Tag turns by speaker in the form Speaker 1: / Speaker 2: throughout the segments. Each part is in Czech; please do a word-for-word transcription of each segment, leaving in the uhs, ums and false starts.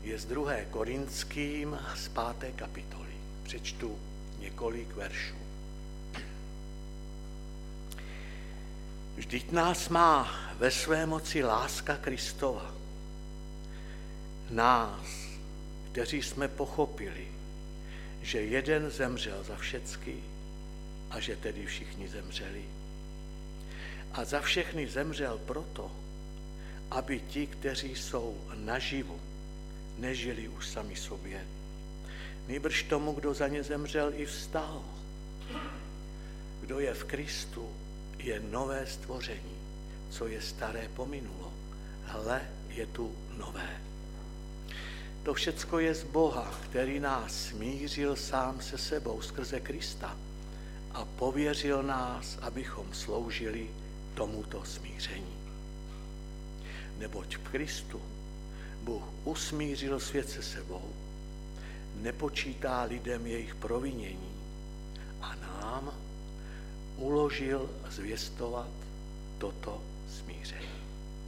Speaker 1: je z druhé Korinským z páté kapitoly. Přečtu několik veršů. Vždyť nás má ve své moci láska Kristova. Nás, kteří jsme pochopili, že jeden zemřel za všecky a že tedy všichni zemřeli. A za všechny zemřel proto, aby ti, kteří jsou naživu, nežili už sami sobě. Nýbrž tomu, kdo za ně zemřel, i vstal. Kdo je v Kristu, je nové stvoření, co je staré pominulo. Hle, je tu nové. To všecko je z Boha, který nás smířil sám se sebou skrze Krista a pověřil nás, abychom sloužili tomuto smíření. Neboť v Kristu Bůh usmířil svět se sebou, nepočítá lidem jejich provinění a nám uložil zvěstovat toto smíření.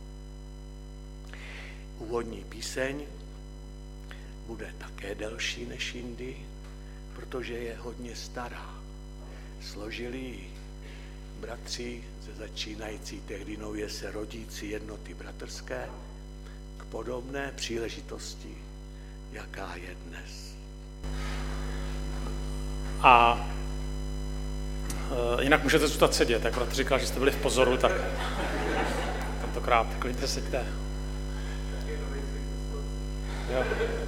Speaker 1: Úvodní píseň bude také delší než jindy, protože je hodně stará. Složili ji bratři ze začínající tehdy nově se rodící jednoty bratrské k podobné příležitosti, jaká je dnes.
Speaker 2: A e, jinak můžete zůstat sedět, jak bratr říkal, že jste byli v pozoru, tak tentokrát klidně seďte. Jo.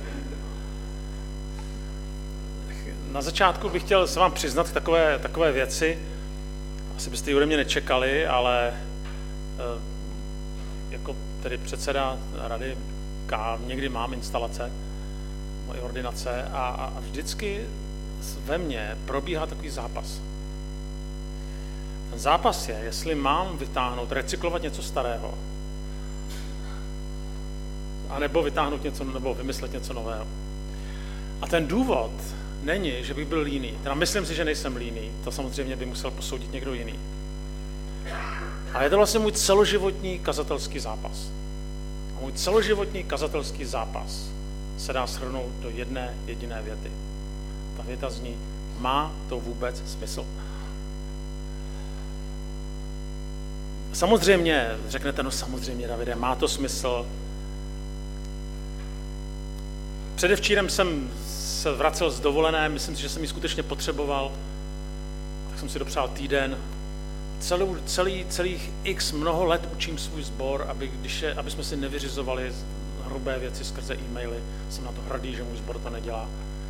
Speaker 2: Na začátku bych chtěl se vám přiznat takové, takové věci. Asi byste ji ode mě nečekali, ale e, jako tedy předseda rady K někdy mám instalace, moje ordinace a, a vždycky ve mně probíhá takový zápas. Ten zápas je, jestli mám vytáhnout, recyklovat něco starého, anebo vytáhnout něco, nebo vymyslet něco nového. A ten důvod není, že bych byl líný. Teda myslím si, že nejsem líný. To samozřejmě by musel posoudit někdo jiný. Ale je to vlastně můj celoživotní kazatelský zápas. A můj celoživotní kazatelský zápas se dá shrnout do jedné jediné věty. Ta věta zní, má to vůbec smysl? Samozřejmě, řeknete, no samozřejmě, Davide, má to smysl. Předevčírem jsem se vracel z dovolené, myslím si, že jsem ji skutečně potřeboval, tak jsem si dopřál týden. Celou, celý, celých x mnoho let učím svůj sbor, aby, když je, aby jsme si nevyřizovali hrubé věci skrze e-maily. Jsem na to hrdý, že můj sbor to nedělá.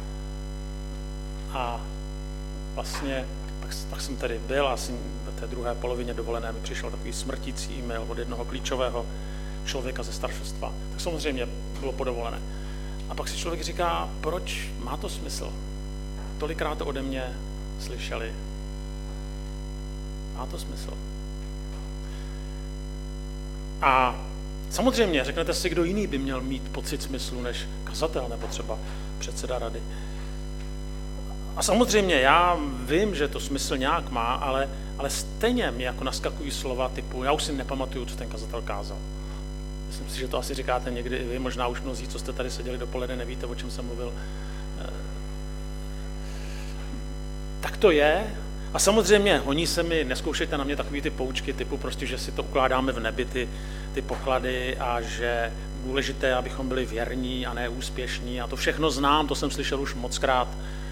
Speaker 2: A vlastně tak, tak jsem tady byl a asi ve té druhé polovině dovolené mi přišel takový smrtící e-mail od jednoho klíčového člověka ze staršostva. Tak samozřejmě bylo podovolené. A pak si člověk říká, proč má to smysl? Tolikrát to ode mě slyšeli. Má to smysl. A samozřejmě, řeknete si, kdo jiný by měl mít pocit smyslu než kazatel nebo třeba předseda rady. A samozřejmě, já vím, že to smysl nějak má, ale, ale stejně mi jako naskakují slova typu, já už si nepamatuju, co ten kazatel kázal. Myslím si, že to asi říkáte někdy i vy, možná už mnozí, co jste tady seděli dopoledne, nevíte, o čem jsem mluvil. Tak to je. A samozřejmě, honí se mi, neskoušejte na mě takový ty poučky typu prostě, že si to ukládáme v nebi, ty, ty poklady a že důležité, abychom byli věrní a ne úspěšní. A to všechno znám, to jsem slyšel už mockrát.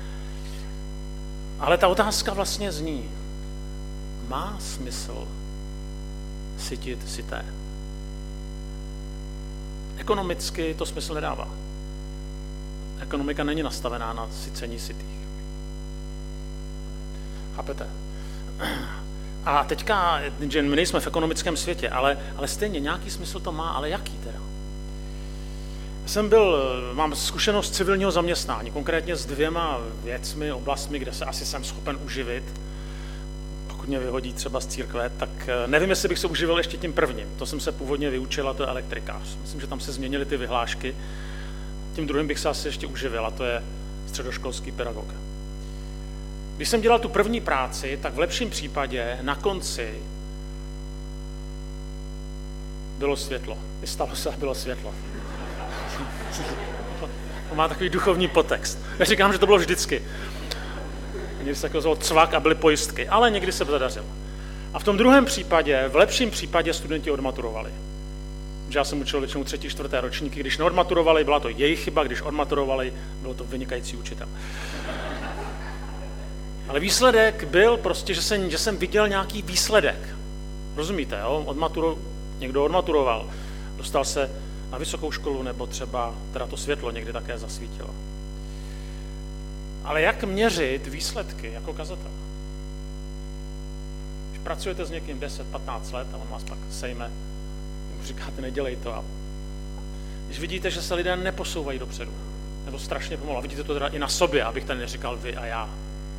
Speaker 2: Ale ta otázka vlastně zní, má smysl sytit syté? Ekonomicky to smysl nedává. Ekonomika není nastavená na sycení sytých. Chápete? A teďka, že my nejsme v ekonomickém světě, ale, ale stejně nějaký smysl to má, ale jaký teda? Jsem byl, mám zkušenost z civilního zaměstnání, konkrétně s dvěma věcmi, oblastmi, kde se asi jsem schopen uživit. Pokud mě vyhodí třeba z církve, tak nevím, jestli bych se uživil ještě tím prvním. To jsem se původně vyučil, a to je elektrikář. Myslím, že tam se změnily ty vyhlášky. Tím druhým bych se asi ještě uživil, a to je středoškolský pedagog. Když jsem dělal tu první práci, tak v lepším případě na konci bylo světlo. Vystalo se a bylo světlo. To má takový duchovní podtext. Neříkám, že to bylo vždycky. Někdy se jako cvak a byly pojistky, ale někdy se zadařilo. A v tom druhém případě, v lepším případě studenti odmaturovali. Já jsem učil většinou třetí, čtvrté ročníky, když neodmaturovali, byla to jejich chyba, když odmaturovali, bylo to vynikající učitel. Ale výsledek byl prostě, že jsem, že jsem viděl nějaký výsledek. Rozumíte, jo? Odmaturo, někdo odmaturoval, dostal se na vysokou školu, nebo třeba teda to světlo někdy také zasvítilo. Ale jak měřit výsledky jako kazatel? Když pracujete s někým deset patnáct let a on vás pak sejme, mu říkáte, nedělej to. A když vidíte, že se lidé neposouvají dopředu, nebo strašně pomalu, a vidíte to teda i na sobě, abych tady neříkal vy a já.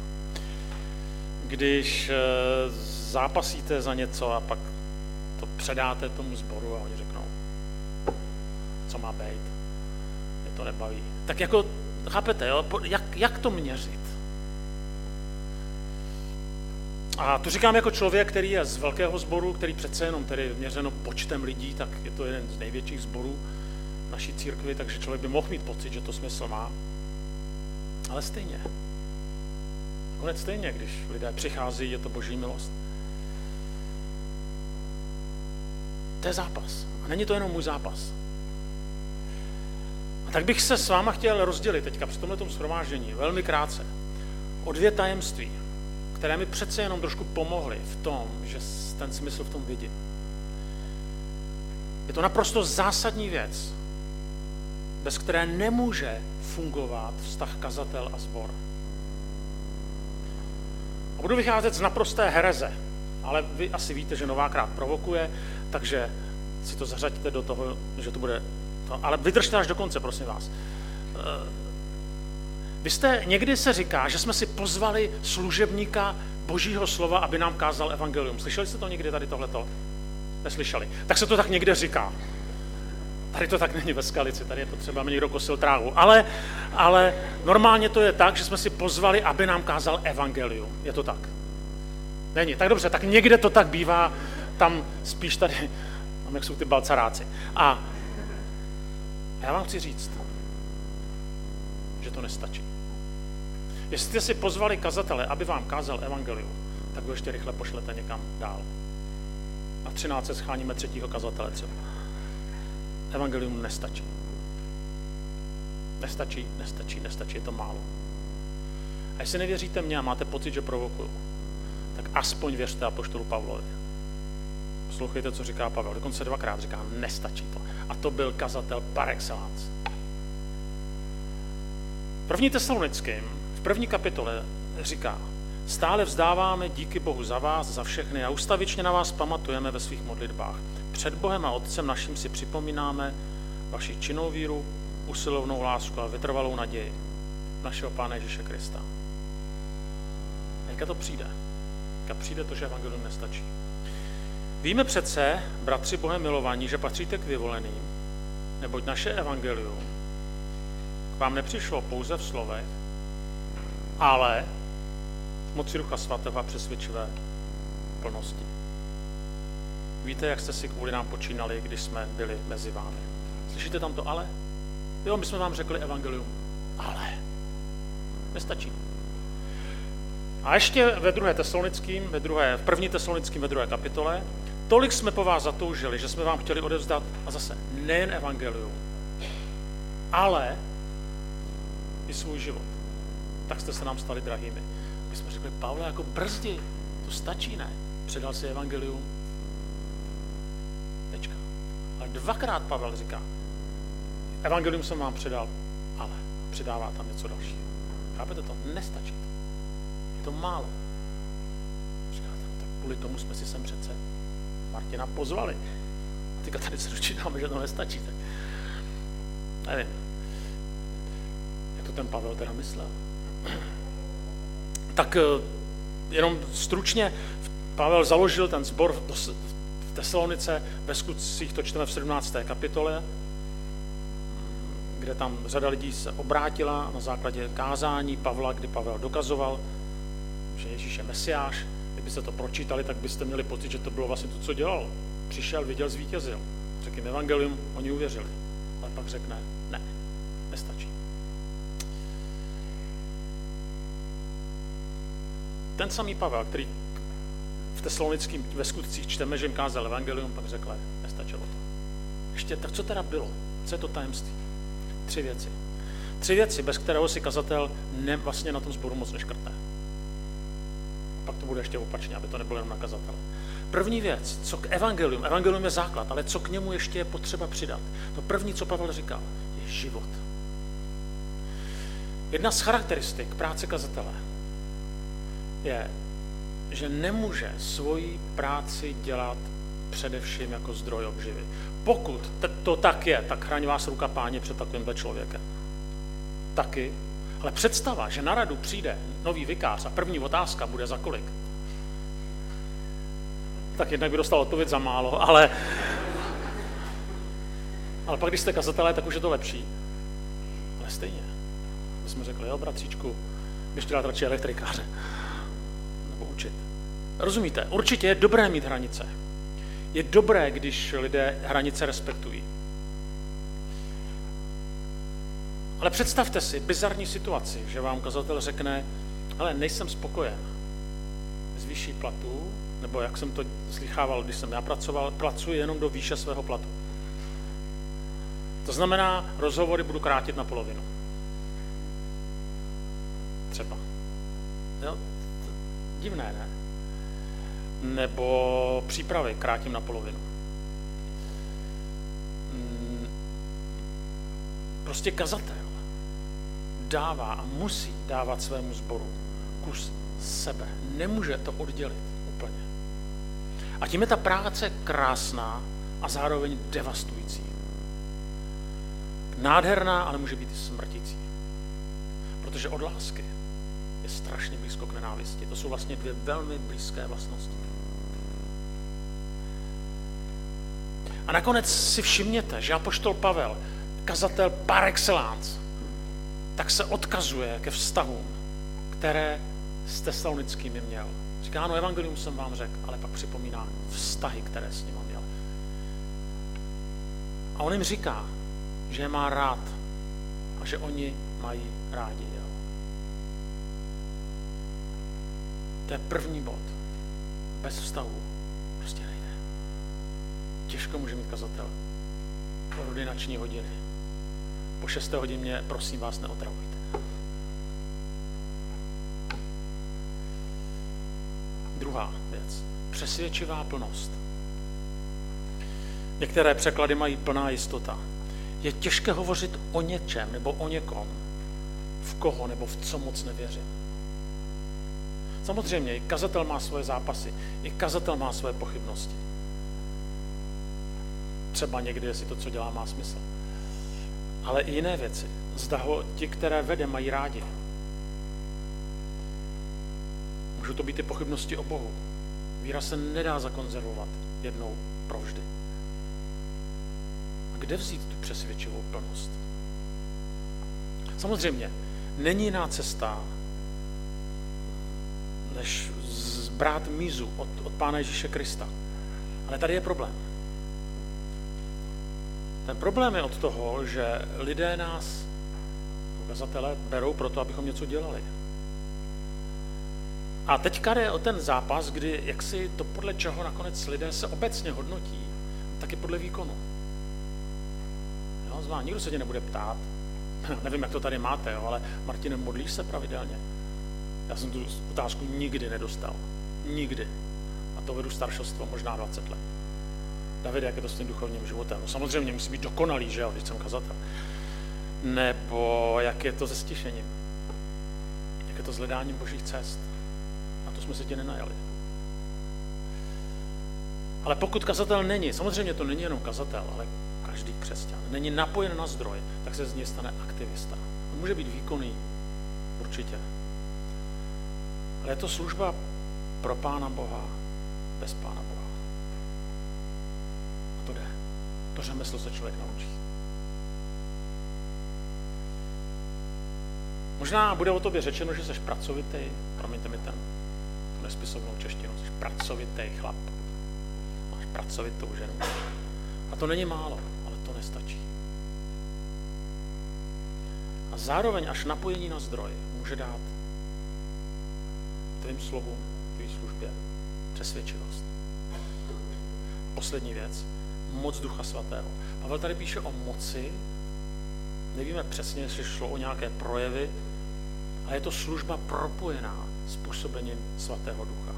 Speaker 2: Když zápasíte za něco a pak to předáte tomu sboru a oni řeknou, co má být, mě to nebaví. Tak jako, chápete, jo? Jak, jak to měřit? A to říkám jako člověk, který je z velkého sboru, který přece jenom tedy měřeno počtem lidí, tak je to jeden z největších sborů naší církvi, takže člověk by mohl mít pocit, že to smysl má. Ale stejně. Konec stejně, když lidé přichází, je to boží milost. To je zápas. A není to jenom můj zápas. A tak bych se s váma chtěl rozdělit teďka při tomhletom shromáždění velmi krátce o dvě tajemství, které mi přece jenom trošku pomohly v tom, že ten smysl v tom vidím. Je to naprosto zásadní věc, bez které nemůže fungovat vztah kazatel a sbor. A budu vycházet z naprosté hereze, ale vy asi víte, že Novákrát provokuje, takže si to zařaďte do toho, že to bude to. Ale vydržte až do konce, prosím vás. Vy jste, někdy se říká, že jsme si pozvali služebníka Božího slova, aby nám kázal evangelium. Slyšeli jste to někdy tady tohleto? Neslyšeli. Tak se to tak někde říká. Tady to tak není ve Skalici, tady je potřeba, aby někdo kosil trávu. Ale, ale normálně to je tak, že jsme si pozvali, aby nám kázal evangelium. Je to tak? Není. Tak dobře, tak někde to tak bývá, tam spíš tady, tam jak jsou ty balcaráci. A, a já vám chci říct, že to nestačí. Jestli jste si pozvali kazatele, aby vám kázal evangelium, tak ho ještě rychle pošlete někam dál. A v třináct se scháníme třetího kazatele třeba. Evangelium nestačí. Nestačí, nestačí, nestačí, je to málo. A jestli nevěříte mně a máte pocit, že provokuju, tak aspoň věřte apoštolu Pavlovi. Poslouchejte, co říká Pavel. Dokonce dvakrát říká, nestačí to. A to byl kazatel par excellence. První Tesalonickým, v první kapitole říká, stále vzdáváme díky Bohu za vás, za všechny a ustavičně na vás pamatujeme ve svých modlitbách. Před Bohem a Otcem naším si připomínáme vaši činnou víru, usilovnou lásku a vytrvalou naději našeho Pána Ježíše Krista. Jaká to přijde? Jaká přijde to, že evangelium nestačí? Víme přece, bratři Bohem milovaní, že patříte k vyvoleným, neboť naše evangelium k vám nepřišlo pouze v slovech, ale v moci Ducha Svatého a přesvědčivé plnosti. Víte, jak jste si kvůli nám počínali, když jsme byli mezi vámi. Slyšíte tam to ale? Jo, my jsme vám řekli evangelium, ale nestačí. A ještě ve druhé Tesalonickým, ve druhé, v první Tesalonickým ve druhé kapitole, tolik jsme po vás zatoužili, že jsme vám chtěli odevzdat, a zase nejen evangelium, ale i svůj život. Tak jste se nám stali drahými. My jsme řekli, Pavle, jako brzdi, to stačí, ne? Předal si evangelium. Tečka. Ale dvakrát Pavel říká, evangelium jsem vám předal, ale přidává tam něco dalšího. Chápete to? Nestačí to. Je to málo. Říkáte, no tak kvůli tomu jsme si sem přece Martina pozvali. A teďka tady se dočítáme, že to nestačí. Tak nevím, jak to ten Pavel teda myslel. Tak jenom stručně, Pavel založil ten sbor v Tesalonice, ve Skutcích to čteme v sedmnácté kapitole, kde tam řada lidí se obrátila na základě kázání Pavla, kdy Pavel dokazoval, že Ježíš je Mesiáš. Kdybyste to pročítali, tak byste měli pocit, že to bylo vlastně to, co dělal. Přišel, viděl, zvítězil. Řekl jim evangelium, oni uvěřili. Ale pak řekne, ne, nestačí. ten samý Pavel, který v Tesalonickém ve skutcích čteme, že jim kázal evangelium, pak řekl, nestačilo to. Ještě, tak co teda bylo? Co je to tajemství? Tři věci. Tři věci, bez kterého si kazatel ne, vlastně na tom sboru moc neškrtne. A pak to bude ještě opačně, aby to nebylo jenom na kazatele. První věc, co k evangelium, evangelium je základ, ale co k němu ještě je potřeba přidat. To první, co Pavel říkal, je život. Jedna z charakteristik práce kazatele je, že nemůže svoji práci dělat především jako zdroj obživy. Pokud to tak je, tak chraň vás ruka Páně před takovýmhle člověkem. Taky. Ale představa, že na radu přijde nový vikář a první otázka bude za kolik, tak jednak by dostal odpověď za málo, ale, ale pak, když jste kazatelé, tak už je to lepší. Ale stejně. My jsme řekli, jo, bratříčku, běžte dát radši elektrikáře. Nebo učit. Rozumíte? Určitě je dobré mít hranice. Je dobré, když lidé hranice respektují. Ale představte si bizarní situaci, že vám kazatel řekne, hele, nejsem spokojen s výší platů, nebo jak jsem to slychával, když jsem já pracoval, pracuji jenom do výše svého platu. To znamená, rozhovory budu krátit na polovinu. Třeba. Jo? Divné, ne? Nebo přípravy krátím na polovinu. Prostě kazatel dává a musí dávat svému sboru kus sebe. Nemůže to oddělit úplně. A tím je ta práce krásná a zároveň devastující. Nádherná, ale může být i smrtící. Protože od lásky je strašně blízko k nenávisti. To jsou vlastně dvě velmi blízké vlastnosti. A nakonec si všimněte, že apoštol Pavel, kazatel par excellence, tak se odkazuje ke vztahům, které s tesalonickými měl. Říká, ano, evangelium jsem vám řekl, ale pak připomíná vztahy, které s ním měl. A on jim říká, že je má rád a že oni mají rádi jeho. To je první bod. Bez vztahu prostě nejde. Těžko může mít kazatel ordinační hodiny. Po šesté hodině, prosím vás, neotravujte. Druhá věc. Přesvědčivá plnost. Některé překlady mají plná jistota. Je těžké hovořit o něčem nebo o někom, v koho nebo v co moc nevěřím. Samozřejmě, i kazatel má svoje zápasy, i kazatel má své pochybnosti. Třeba někdy, jestli to, co dělá, má smysl. Ale i jiné věci. Zda ho ti, které vede, mají rádi. Můžou to být i pochybnosti o Bohu. Víra se nedá zakonzervovat jednou provždy. A kde vzít tu přesvědčivou plnost? Samozřejmě, není jiná cesta, než zbrát mízu od, od Pána Ježíše Krista. Ale tady je problém. Ten problém je od toho, že lidé nás, ukazatele, berou proto, abychom něco dělali. A teďka jde o ten zápas, kdy jaksi to podle čeho nakonec lidé se obecně hodnotí, taky podle výkonu. Jo, zvá, nikdo se tě nebude ptát, nevím, jak to tady máte, jo, ale Martine, modlíš se pravidelně? Já jsem tu otázku nikdy nedostal. Nikdy. A to vedu staršostvo možná dvacet let. David, jak je to s tím duchovním životem? No, samozřejmě musí být dokonalý, že jo, když jsem kazatel. Nebo jak je to se stišením? Jak je to s hledáním božích cest? Na to jsme si tě nenajali. Ale pokud kazatel není, samozřejmě to není jenom kazatel, ale každý křesťan, není napojen na zdroj, tak se z něj stane aktivista. On může být výkonný, určitě. Ale je to služba pro Pána Boha, bez Pána Boha. A to jde. To řemeslo se člověk naučí. Možná bude o tobě řečeno, že jsi pracovitý, promiňte mi ten, tu nespisovnou češtinu, jsi pracovitý chlap. Máš pracovitou ženu. A to není málo, ale to nestačí. A zároveň až napojení na zdroj může dát, to tvým slovům, tvý službě, přesvědčivost. Poslední věc, moc Ducha Svatého. Pavel tady píše o moci, nevíme přesně, jestli šlo o nějaké projevy, ale je to služba propojená s působením Svatého Ducha.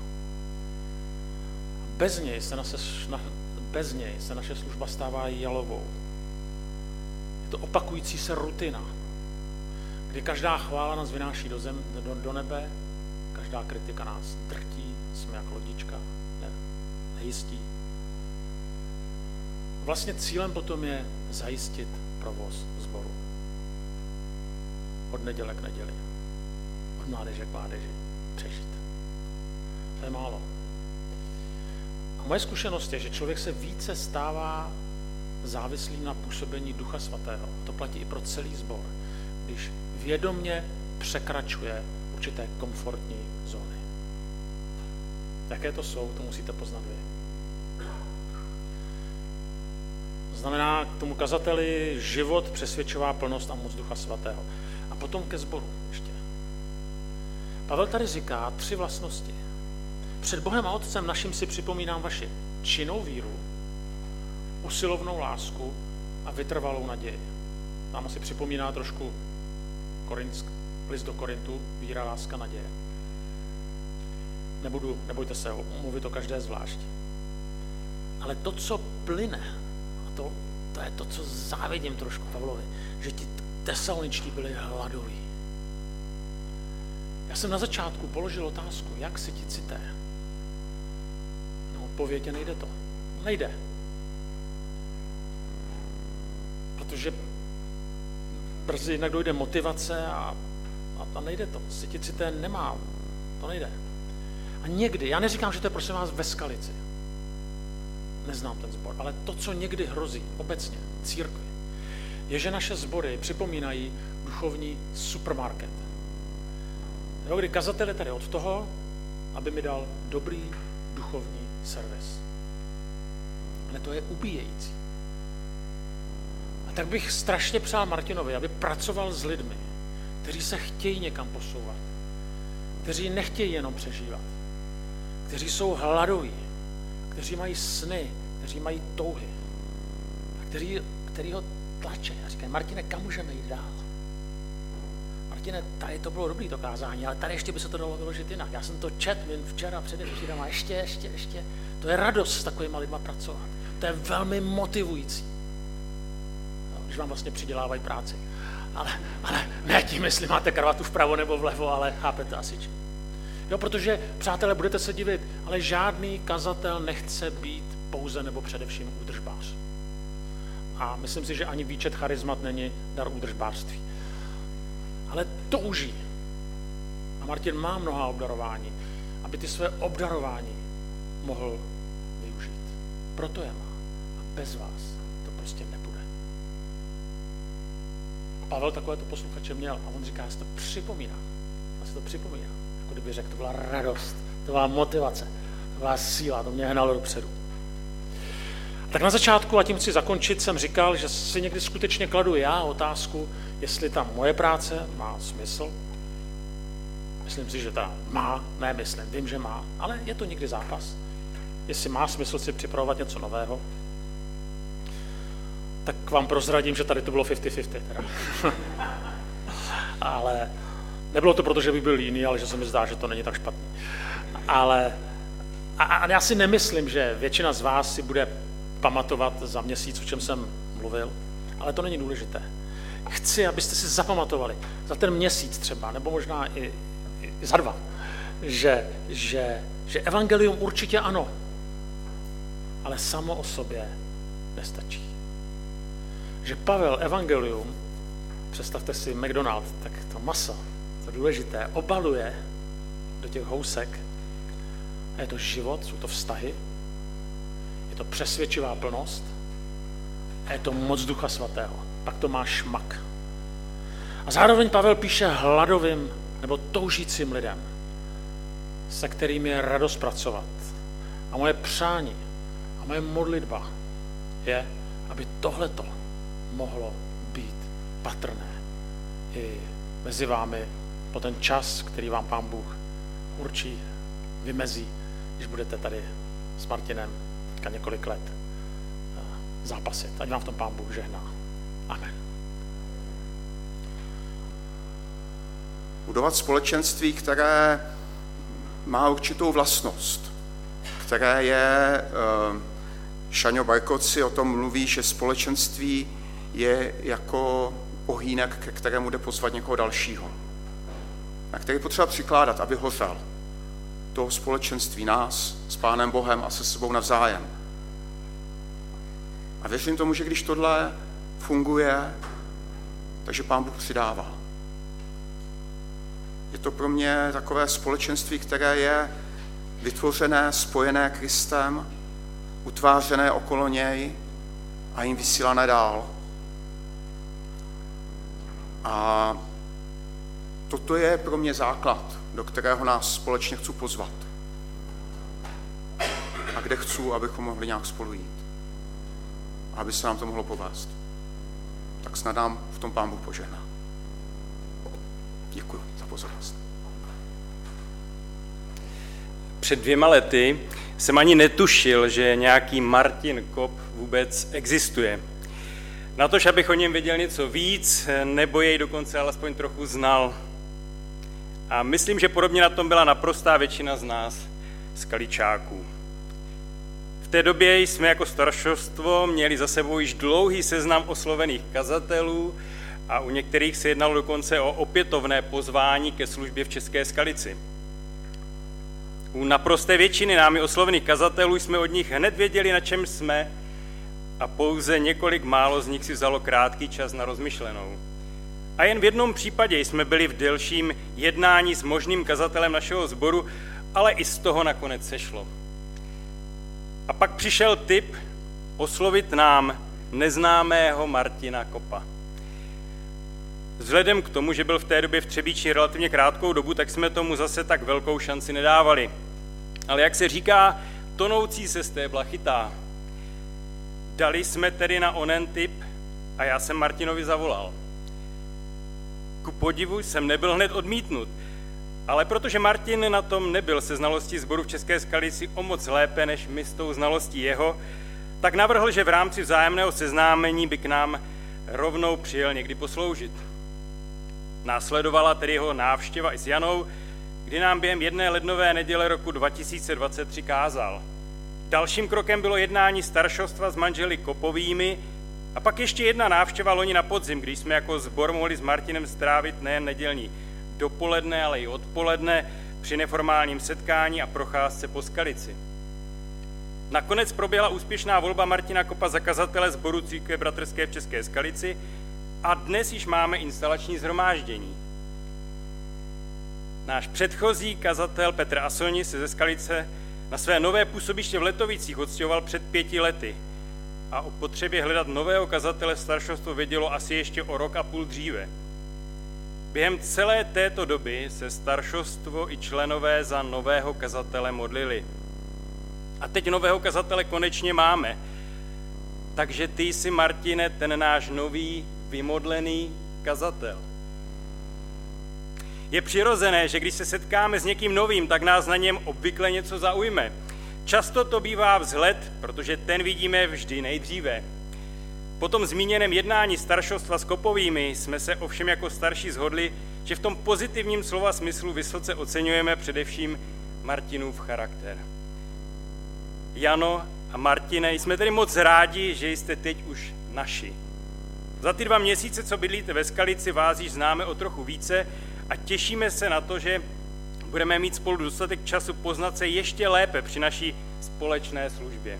Speaker 2: Bez něj se naše, bez něj se naše služba stává jalovou. Je to opakující se rutina, kdy každá chvála nás vynáší do, zem, do, do nebe, každá kritika nás drtí, jsme jak lodička, ne, nejistí. Vlastně cílem potom je zajistit provoz sboru. Od neděle k neděli. Od mládeže k mládeži. Přežít. To je málo. A moje zkušenost je, že člověk se více stává závislým na působení Ducha Svatého. To platí i pro celý sbor. Když vědomě překračuje určité komfortní zóny. Jaké to jsou, to musíte poznat vy. Znamená k tomu kazateli život, přesvědčová plnost a moc Ducha Svatého. A potom ke sboru ještě. Pavel tady říká tři vlastnosti. Před Bohem a Otcem naším si připomínám vaši činnou víru, usilovnou lásku a vytrvalou naději. Nám asi připomíná trošku Korinsk, list do Korintu, víra, láska, naděje. Nebudu, nebojte se, mluvit o každé zvlášť. Ale to, co plyne, a to, to je to, co závidím trošku Pavlovi, že ti tesaloničtí byli hladoví. Já jsem na začátku položil otázku, jak si ti cité. No, odpověď je, nejde to. Nejde. Protože brzy jinak dojde motivace a, a, a nejde to. Cítit cité nemá. To nejde. A někdy, já neříkám, že to je prosím vás ve Skalici. Neznám ten sbor, ale to, co někdy hrozí obecně církvi, je, že naše sbory připomínají duchovní supermarket. Jo, kdy kazatel je tady od toho, aby mi dal dobrý duchovní servis. Ale to je ubíjející. A tak bych strašně přál Martinovi, aby pracoval s lidmi, kteří se chtějí někam posouvat, kteří nechtějí jenom přežívat, kteří jsou hladoví, kteří mají sny, kteří mají touhy, a kteří, kteří ho tlačí a říkají, Martine, kam můžeme jít dál? Martine, tady to bylo dobrý to kázání, ale tady ještě by se to dalo vyložit jinak. Já jsem to četl včera, předevčírem a ještě, ještě, ještě. To je radost s takovýma lidma pracovat. To je velmi motivující. No, když vám vlastně přidělávají práci. Ale, ale ne tím, jestli máte kravatu vpravo nebo vlevo, ale chápete asi čím. Jo, protože, přátelé, budete se divit, ale žádný kazatel nechce být pouze nebo především údržbář. A myslím si, že ani výčet charizmat není dar údržbářství. Ale touží. A Martin má mnoha obdarování, aby ty své obdarování mohl využít. Proto je má. A bez vás to prostě nebude. Pavel takovéto posluchače měl a on říká, já si to připomínám. Já si to připomínám. Jako kdyby řekl, to byla radost, to byla motivace, to byla síla, to mě hnalo dopředu. Tak na začátku, a tím chci zakončit, jsem říkal, že si někdy skutečně kladu já otázku, jestli ta moje práce má smysl. Myslím si, že ta má, ne myslím, vím, že má, ale je to někdy zápas. Jestli má smysl si připravovat něco nového, tak vám prozradím, že tady to bylo padesát na padesát teda. Ale nebylo to proto, že bych byl líný, ale že se mi zdá, že to není tak špatný. Ale a, a já si nemyslím, že většina z vás si bude pamatovat za měsíc, o čem jsem mluvil, ale to není důležité. Chci, abyste si zapamatovali za ten měsíc třeba, nebo možná i, i za dva, že, že, že evangelium určitě ano, ale samo o sobě nestačí. Že Pavel evangelium, představte si McDonald, tak to maso, to důležité, obaluje do těch housek a je to život, jsou to vztahy, je to přesvědčivá plnost a je to moc Ducha Svatého. Pak to má šmak. A zároveň Pavel píše hladovým nebo toužícím lidem, se kterým je radost pracovat. A moje přání a moje modlitba je, aby tohleto mohlo být patrné i mezi vámi po ten čas, který vám Pán Bůh určí, vymezí, když budete tady s Martinem teďka několik let zápasit. Ať vám v tom Pán Bůh žehná. Amen.
Speaker 3: Budovat společenství, které má určitou vlastnost, které je, Šaňo Barkoci o tom mluví, že společenství je jako ohýnek, ke kterému jde pozvat někoho dalšího, na který potřeba přikládat, aby hořel. Toho společenství nás s Pánem Bohem a se sebou navzájem. A věřím tomu, že když tohle funguje, takže Pán Bůh přidává. Je to pro mě takové společenství, které je vytvořené, spojené Kristem, utvářené okolo něj a jim vysílané dál. A toto je pro mě základ, do kterého nás společně chci pozvat. A kde chci, abychom mohli nějak spolu jít. A aby se nám to mohlo povést. Tak snad nám v tom Pán Bůh požehná. Děkuji za pozornost.
Speaker 4: Před dvěma lety jsem ani netušil, že nějaký Martin Kopp vůbec existuje. Natož, abych o něm věděl něco víc, nebo jej dokonce alespoň trochu znal. A myslím, že podobně na tom byla naprostá většina z nás, skaličáků. V té době jsme jako staršostvo měli za sebou již dlouhý seznam oslovených kazatelů a u některých se jednalo dokonce o opětovné pozvání ke službě v České Skalici. U naprosté většiny námi oslovených kazatelů jsme od nich hned věděli, na čem jsme, a pouze několik málo z nich si vzalo krátký čas na rozmyšlenou. A jen v jednom případě jsme byli v delším jednání s možným kazatelem našeho sboru, ale i z toho nakonec sešlo. A pak přišel tip oslovit nám neznámého Martina Koppa. Vzhledem k tomu, že byl v té době v Třebíči relativně krátkou dobu, tak jsme tomu zase tak velkou šanci nedávali. Ale jak se říká, tonoucí se stébla chytá. Dali jsme tedy na onen tip a já jsem Martinovi zavolal. Ku podivu jsem nebyl hned odmítnut, ale protože Martin na tom nebyl se znalostí sboru v České Skalici o moc lépe než my s tou znalostí jeho, tak navrhl, že v rámci vzájemného seznámení by k nám rovnou přijel někdy posloužit. Následovala tedy jeho návštěva i s Janou, kdy nám během jedné lednové neděle roku dva tisíce dvacet tři kázal. Dalším krokem bylo jednání staršostva s manželi Kopovými a pak ještě jedna návštěva loni na podzim, když jsme jako sbor mohli s Martinem strávit nejen nedělní dopoledne, ale i odpoledne při neformálním setkání a procházce po Skalici. Nakonec proběhla úspěšná volba Martina Koppa za kazatele sboru Církve bratrské v České Skalici a dnes již máme instalační shromáždění. Náš předchozí kazatel Petr Asoni se ze Skalice na své nové působiště v Letovicích odstěhoval před pěti lety a o potřebě hledat nového kazatele staršostvo vědělo asi ještě o rok a půl dříve. Během celé této doby se staršostvo i členové za nového kazatele modlili. A teď nového kazatele konečně máme. Takže ty jsi, Martine, ten náš nový, vymodlený kazatel. Je přirozené, že když se setkáme s někým novým, tak nás na něm obvykle něco zaujme. Často to bývá vzhled, protože ten vidíme vždy nejdříve. Po tom zmíněném jednání staršostva s Kopovými jsme se ovšem jako starší shodli, že v tom pozitivním slova smyslu vysoce oceňujeme především Martinův charakter. Jano a Martine, jsme tedy moc rádi, že jste teď už naši. Za ty dva měsíce, co bydlíte ve Skalici, vás již známe o trochu více a těšíme se na to, že budeme mít spolu dostatek času poznat se ještě lépe při naší společné službě.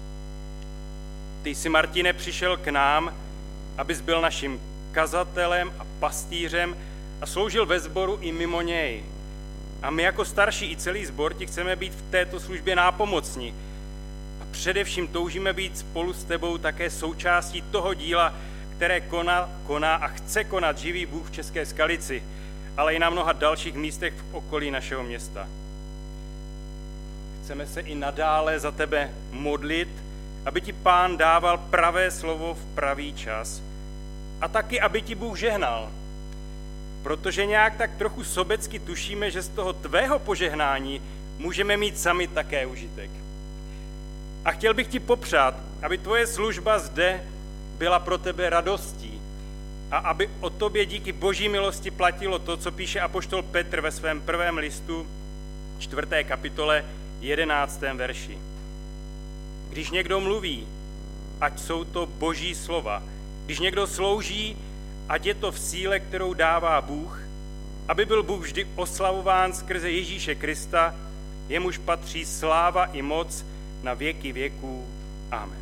Speaker 4: Ty jsi, Martine, přišel k nám, abys byl naším kazatelem a pastýřem a sloužil ve sboru i mimo něj. A my jako starší i celý sbor ti chceme být v této službě nápomocni. A především toužíme být spolu s tebou také součástí toho díla, které koná, koná a chce konat živý Bůh v České Skalici, ale i na mnoha dalších místech v okolí našeho města. Chceme se i nadále za tebe modlit, aby ti Pán dával pravé slovo v pravý čas a taky, aby ti Bůh žehnal. protože nějak tak trochu sobecky tušíme, že z toho tvého požehnání můžeme mít sami také užitek. A chtěl bych ti popřát, aby tvoje služba zde byla pro tebe radostí a aby o tobě díky boží milosti platilo to, co píše apoštol Petr ve svém prvém listu, čtvrté kapitole, jedenáctém verši. Když někdo mluví, ať jsou to boží slova. Když někdo slouží, ať je to v síle, kterou dává Bůh, aby byl Bůh vždy oslavován skrze Ježíše Krista, jemuž patří sláva i moc na věky věků. Amen.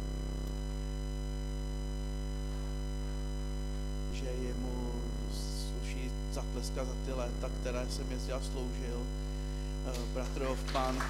Speaker 5: Že jemu sluší zatleskat za ty léta, které jsem jezdil a sloužil. Bratr Hoffman.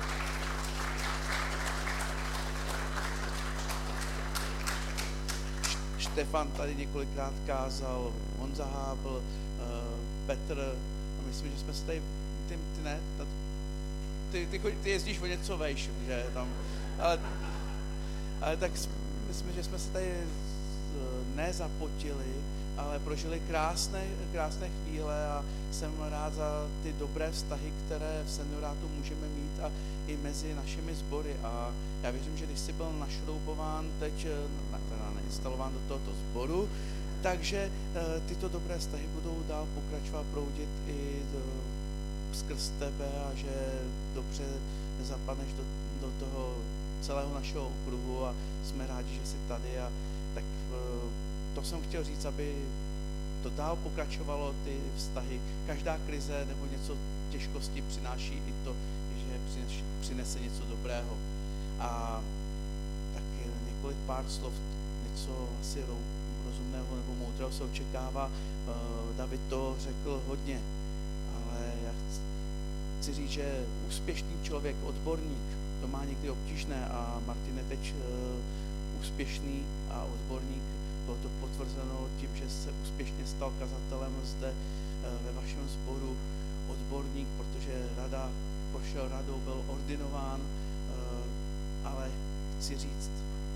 Speaker 5: Štefan tady několikrát kázal, Honza Hábl, Petr, a myslím, že jsme se tady, ty, ty ne, ty, ty, ty jezdíš o něco vejš, že tam, ale, ale tak myslím, že jsme se tady nezapotili, ale prožili krásné, krásné chvíle a jsem rád za ty dobré vztahy, které v seniorátu můžeme mít a i mezi našimi sbory. A já věřím, že když jsi byl našroubován teď, teda nainstalován do tohoto sboru, takže tyto dobré vztahy budou dál pokračovat, proudit i do, skrz tebe a že dobře zapadneš do, do toho celého našeho okruhu a jsme rádi, že jsi tady a tak to jsem chtěl říct, aby to dál pokračovalo, ty vztahy. Každá krize nebo něco těžkosti přináší i to, že přinese něco dobrého. A tak několik pár slov, něco asi rozumného nebo moudrého se očekává. David to řekl hodně, ale já chci, chci říct, že úspěšný člověk, odborník, to má někdy obtížné a Martin je teď úspěšný a odborník. Bylo to potvrzeno tím, že se úspěšně stal kazatelem zde ve vašem sboru, odborník, protože rada, prošel radou, byl ordinován, ale chci říct,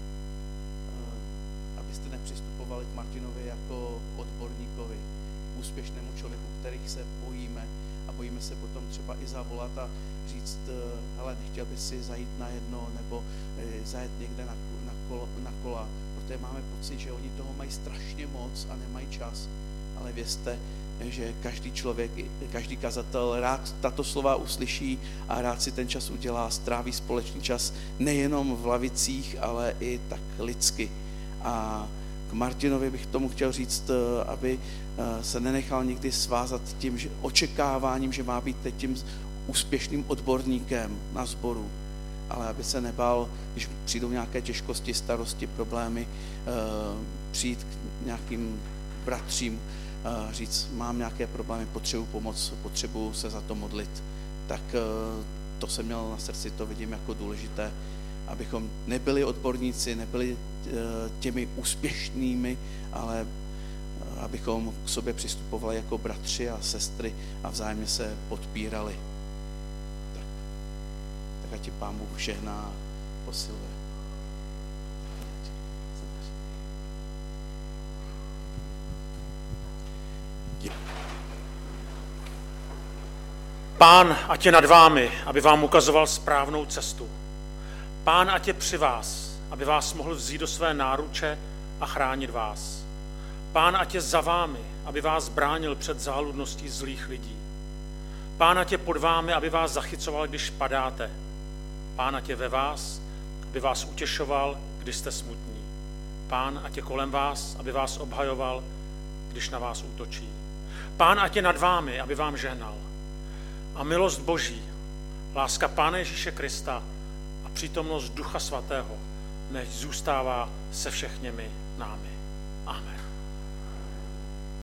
Speaker 5: abyste nepřistupovali k Martinovi jako odborníkovi, úspěšnému člověku, kterých se bojíme a bojíme se potom třeba i zavolat a říct, hele, nechtěl by si zajít na jedno nebo zajet někde na, na, kola, na kola, protože máme pocit, že oni toho mají strašně moc a nemají čas, ale vězte, že každý člověk, každý kazatel rád tato slova uslyší a rád si ten čas udělá, stráví společný čas nejenom v lavicích, ale i tak lidsky. A k Martinovi bych tomu chtěl říct, aby se nenechal nikdy svázat tím že očekáváním, že má být teď tím úspěšným odborníkem na sboru, ale aby se nebál, když přijdou nějaké těžkosti, starosti, problémy, přijít k nějakým bratřím, říct, mám nějaké problémy, potřebuji pomoc, potřebuji se za to modlit, tak to jsem měl na srdci, to vidím jako důležité, abychom nebyli odborníci, nebyli těmi úspěšnými, ale abychom k sobě přistupovali jako bratři a sestry a vzájemně se podpírali. Tak, tak ať ti Pán Bůh žehná a posiluje.
Speaker 2: Pán, ať je nad vámi, aby vám ukazoval správnou cestu. Pán, ať je při vás, aby vás mohl vzít do své náruče a chránit vás. Pán, ať je za vámi, aby vás bránil před záludností zlých lidí. Pán, ať je pod vámi, aby vás zachycoval, když padáte. Pán, ať je ve vás, aby vás utěšoval, když jste smutní. Pán, ať je kolem vás, aby vás obhajoval, když na vás útočí. Pán, ať je nad vámi, aby vám žehnal. A milost Boží, láska Pána Ježíše Krista a přítomnost Ducha Svatého nechť zůstává se všemi námi. Amen.